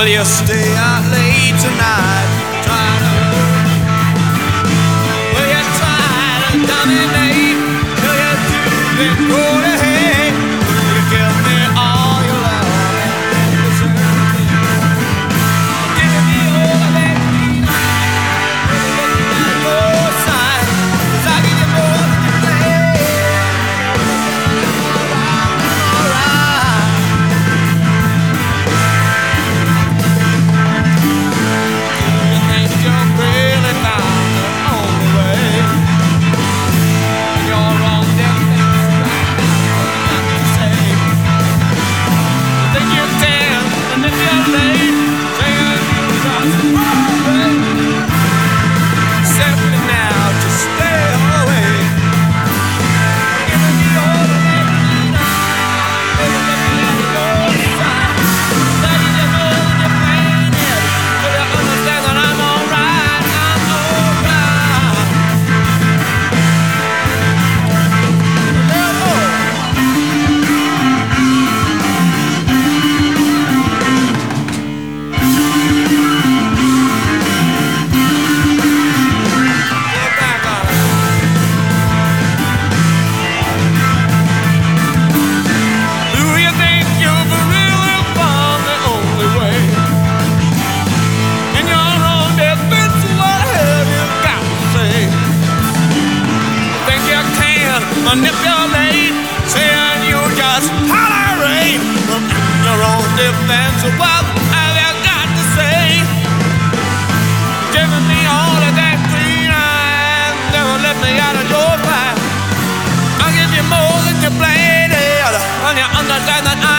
Will you stay out late tonight? Will you try to dominate? Will you do the road ahead? Will you give me all your love and deserve me? Give me all of that green light. Will you let me out your side? 'Cause I give you more than you play. Manipulate, saying you just tolerate your own defense. What have you got to say? Giving me all of that green eye, never let me out of your fire. I'll give you more than you played, and you understand that